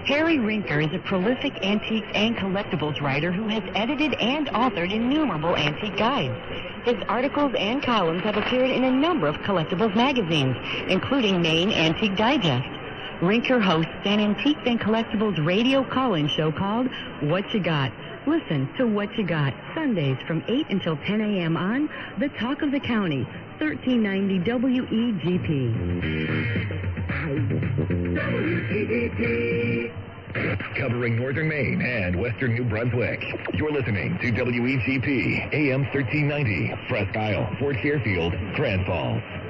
Harry Rinker is a prolific antiques and collectibles writer who has edited and authored innumerable antique guides. His articles and columns have appeared in a number of collectibles magazines, including Maine Antique Digest. Rinker hosts an antiques and collectibles radio call-in show called What You Got. Listen to What You Got, Sundays from 8 until 10 a.m. on The Talk of the County, 1390 WEGP. Covering northern Maine and western New Brunswick. You're listening to WEGP, AM 1390, Presque Isle, Fort Fairfield, Grand Falls.